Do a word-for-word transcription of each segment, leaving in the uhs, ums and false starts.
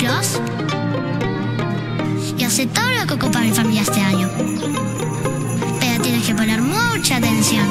Claus y hace todo lo que ocupa mi familia este año. Pero tienes que poner mucha atención.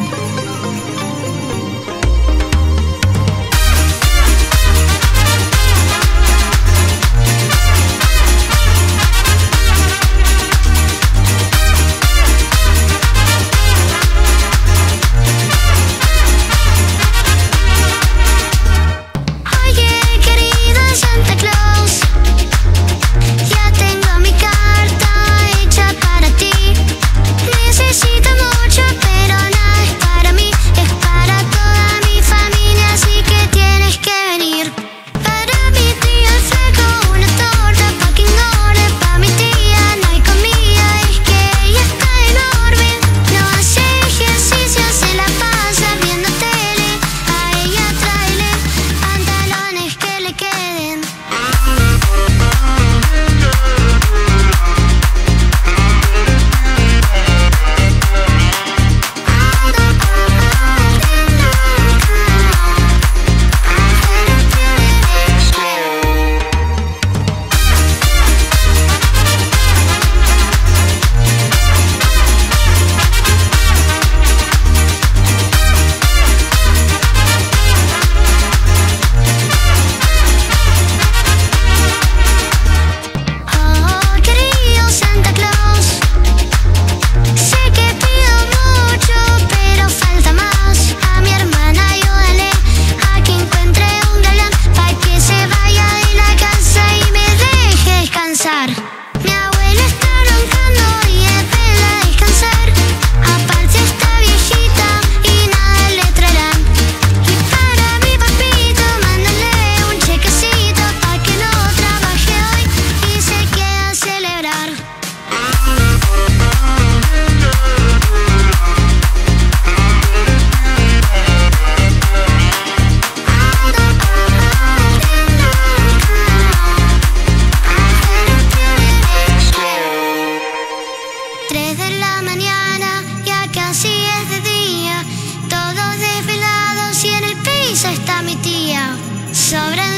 Tres de la mañana, ya casi es de día. Todos desvelados y en el piso está mi tía. Sobra